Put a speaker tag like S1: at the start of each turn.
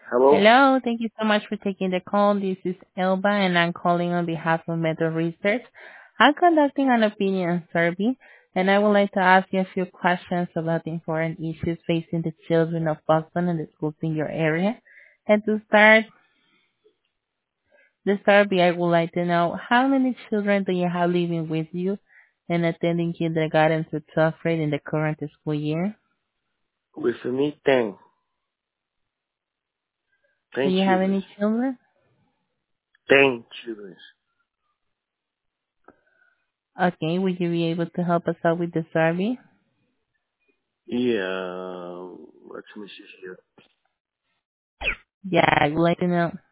S1: Hello?
S2: Hello. Thank you so much for taking the call. This is Elba, and I'm calling on behalf of Meta Research. I'm conducting an opinion survey, and I would like to ask you a few questions about the important issues facing the children of Boston and the schools in your area. And to start the survey, I would like to know how many children do you have living with you and attending kindergarten to 12th grade in the current school year?
S1: With me, 10.
S2: Do
S1: 10
S2: you have
S1: children.
S2: any children?
S1: 10 children.
S2: Okay, would you be able to help us out with the survey?
S1: Yeah, let me see here.
S2: Yeah, I would like to know.